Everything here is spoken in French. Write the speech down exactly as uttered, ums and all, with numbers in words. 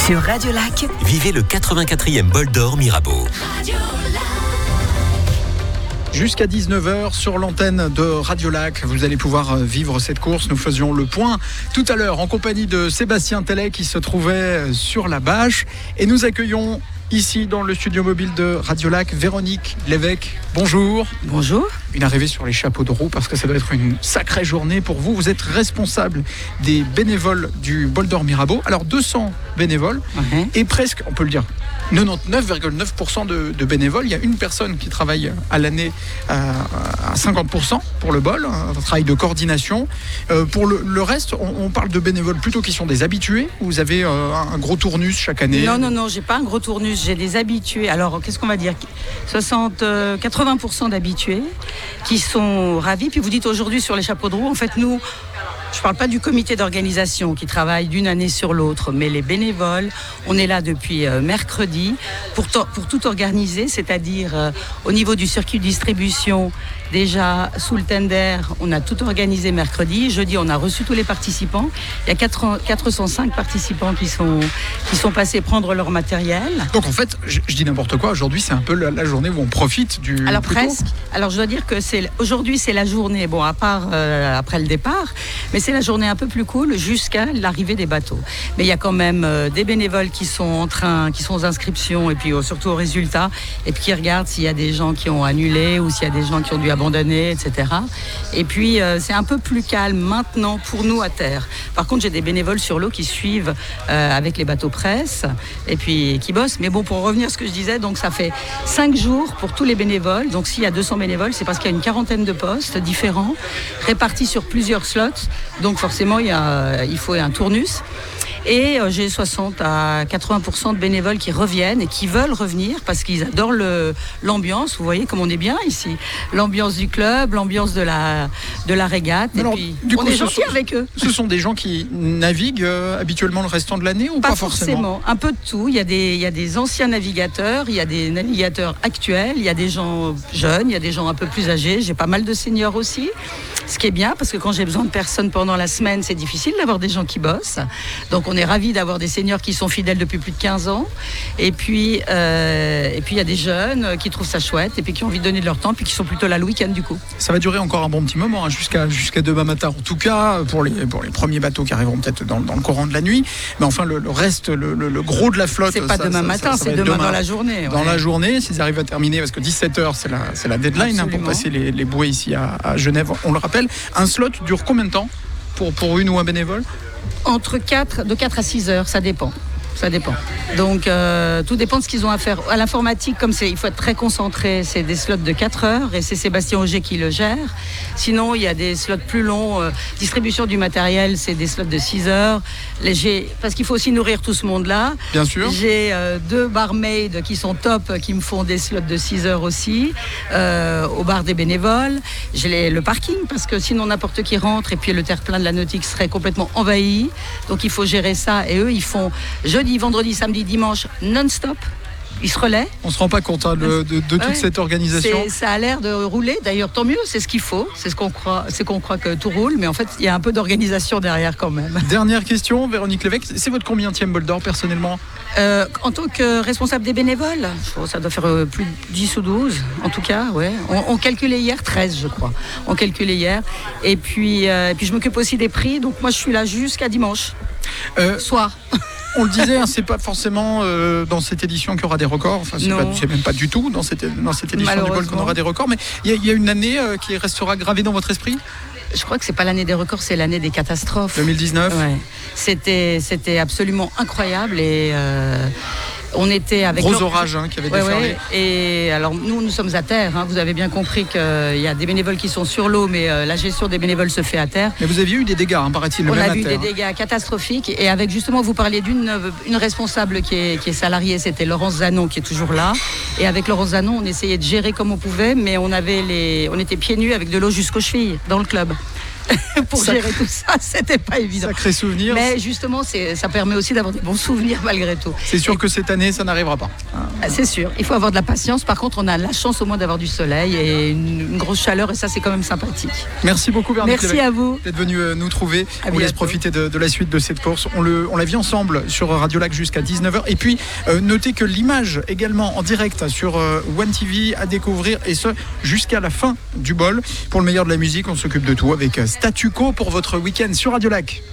Sur Radio Lac, vivez le quatre-vingt-quatrième Bol d'Or Mirabeau. Jusqu'à dix-neuf heures sur l'antenne de Radio Lac, vous allez pouvoir vivre cette course. Nous faisions le point tout à l'heure en compagnie de Sébastien Tellet qui se trouvait sur la bâche. Et nous accueillons ici dans le studio mobile de Radio Lac Véronique Lévesque. Bonjour. Bonjour. Une arrivée sur les chapeaux de roue parce que ça doit être une sacrée journée pour vous. Vous êtes responsable des bénévoles du Bol d'Or Mirabeau. Alors deux cents bénévoles Ouais. et presque, on peut le dire, quatre-vingt-dix-neuf virgule neuf pour cent de, de bénévoles. Il y a une personne qui travaille à l'année à, à cinquante pour cent pour le bol, un travail de coordination. Euh, pour le, le reste, on, on parle de bénévoles plutôt qui sont des habitués. Vous avez euh, un gros tournus chaque année. Non, non, non, j'ai pas un gros tournus, j'ai des habitués. Alors, qu'est-ce qu'on va dire soixante, euh, quatre-vingts pour cent d'habitués qui sont ravis. Puis vous dites aujourd'hui sur les chapeaux de roue, en fait, nous, je ne parle pas du comité d'organisation qui travaille d'une année sur l'autre, mais les bénévoles, on est là depuis euh, mercredi pour, to- pour tout organiser, c'est-à-dire euh, au niveau du circuit de distribution, déjà sous le tender, on a tout organisé mercredi. Jeudi, on a reçu tous les participants. Il y a quatre cent cinq participants qui sont, qui sont passés prendre leur matériel. Donc en fait, je, je dis n'importe quoi, aujourd'hui c'est un peu la, la journée où on profite du... Alors plutôt. presque. Alors je dois dire que c'est aujourd'hui c'est la journée, bon à part euh, après le départ, mais c'est la journée un peu plus cool jusqu'à l'arrivée des bateaux. Mais il y a quand même euh, des bénévoles qui sont en train, qui sont aux inscriptions et puis euh, surtout aux résultats, et puis qui regardent s'il y a des gens qui ont annulé ou s'il y a des gens qui ont dû abandonner, et cetera. Et puis euh, c'est un peu plus calme maintenant pour nous à terre. Par contre j'ai des bénévoles sur l'eau qui suivent euh, avec les bateaux presse et puis qui bossent. Mais bon, pour revenir à ce que je disais, donc ça fait cinq jours pour tous les bénévoles. Donc s'il y a deux cents bénévoles, c'est parce qu'il y a une quarantaine de postes différents répartis sur plusieurs slots. Donc forcément, il, y a, il faut un tournus. Et euh, j'ai soixante à quatre-vingts pour cent de bénévoles qui reviennent et qui veulent revenir parce qu'ils adorent le, l'ambiance. Vous voyez comme on est bien ici. L'ambiance du club, l'ambiance de la, de la régate. Mais et alors, puis, du on coup, est ce gentil sont- avec eux. Ce sont des gens qui naviguent euh, habituellement le restant de l'année ou pas, Pas forcément, un peu de tout. Il y a des, il y a des anciens navigateurs, il y a des navigateurs actuels, il y a des gens jeunes, il y a des gens un peu plus âgés. J'ai pas mal de seniors aussi, ce qui est bien parce que quand j'ai besoin de personnes pendant la semaine, c'est difficile d'avoir des gens qui bossent. Donc on est ravis d'avoir des seniors qui sont fidèles depuis plus de quinze ans. Et puis, euh, et puis il y a des jeunes qui trouvent ça chouette et puis qui ont envie de donner de leur temps, puis qui sont plutôt là le week-end du coup. Ça va durer encore un bon petit moment, hein, jusqu'à, jusqu'à demain matin en tout cas, pour les, pour les premiers bateaux qui arriveront peut-être dans, dans le courant de la nuit. Mais enfin, le, le reste, le, le, le gros de la flotte... C'est pas ça- demain ça- matin, ça- ça va c'est être demain, dans la journée. Dans ouais. la journée, s'ils arrivent à terminer, parce que dix-sept heures, c'est la, c'est la deadline hein, pour Absolument. passer les, les bouées ici à, à Genève, on le rappelle. Un slot dure combien de temps pour, pour une ou un bénévole? Entre quatre, de quatre à six heures, ça dépend. Ça dépend. Donc, euh, tout dépend de ce qu'ils ont à faire. À l'informatique, comme c'est, il faut être très concentré, c'est des slots de quatre heures et c'est Sébastien Auger qui le gère. Sinon, il y a des slots plus longs. Euh, distribution du matériel, c'est des slots de six heures. Les, j'ai, parce qu'il faut aussi nourrir tout ce monde-là. Bien sûr. J'ai euh, deux barmaids qui sont top, qui me font des slots de six heures aussi, euh, au bar des bénévoles. J'ai les, le parking, parce que sinon n'importe qui rentre et puis le terre-plein de la nautique serait complètement envahi. Donc il faut gérer ça. Et eux, ils font jeudi, vendredi, samedi, dimanche, non-stop. Ils se relaient. On se rend pas compte hein, de, de, de toute Ouais. cette organisation. C'est, ça a l'air de rouler. D'ailleurs, tant mieux, c'est ce qu'il faut. C'est ce qu'on croit, c'est qu'on croit que tout roule. Mais en fait, il y a un peu d'organisation derrière quand même. Dernière question, Véronique Lévesque, c'est votre combienième Bol d'Or personnellement? Euh, en tant que responsable des bénévoles, je crois que ça doit faire euh, plus de dix ou douze, en tout cas, ouais. On, on calculait hier treize, je crois. On calculait hier. Et puis, euh, et puis je m'occupe aussi des prix. Donc moi, je suis là jusqu'à dimanche, Euh, soir. On le disait, hein, c'est pas forcément euh, dans cette édition qu'il y aura des records. Enfin, c'est, Non. pas, c'est même pas du tout dans cette, dans cette édition du Bol qu'on Malheureusement. aura des records. Mais il y, a- il y a une année euh, qui restera gravée dans votre esprit, Je crois que c'est pas l'année des records, c'est l'année des catastrophes. deux mille dix-neuf. Ouais. C'était, c'était absolument incroyable et euh, on était avec Gros l'or- orage hein, qui avait Ouais, déferlé. ouais. Et alors nous, nous sommes à terre. hein. Vous avez bien compris qu'il y a des bénévoles qui sont sur l'eau, mais euh, la gestion des bénévoles se fait à terre. Mais vous aviez eu des dégâts, hein, paraît-il, On même a à vu terre. des dégâts catastrophiques. Et avec justement, vous parliez d'une une responsable qui est, qui est salariée, c'était Laurence Zanon qui est toujours là. Et avec Laurence Zanon, on essayait de gérer comme on pouvait, mais on avait les, on était pieds nus avec de l'eau jusqu'aux chevilles dans le club. pour Sacré- gérer tout ça, c'était pas évident. Sacré souvenir. Mais justement, c'est, ça permet aussi d'avoir des bons souvenirs malgré tout. C'est sûr que cette année, ça n'arrivera pas. C'est sûr, il faut avoir de la patience. Par contre, on a la chance au moins d'avoir du soleil et une, une grosse chaleur, et ça, c'est quand même sympathique. Merci beaucoup, Véronique Merci Lévesque, à vous. d'être venu euh, nous trouver. À On vous laisse bientôt. profiter de, de la suite de cette course. On, le, on la vit ensemble sur Radio Lac jusqu'à dix-neuf heures. Et puis, euh, notez que l'image également en direct sur euh, One T V à découvrir, et ce jusqu'à la fin du bol. Pour le meilleur de la musique, on s'occupe de tout avec Statu Quo pour votre week-end sur Radio Lac.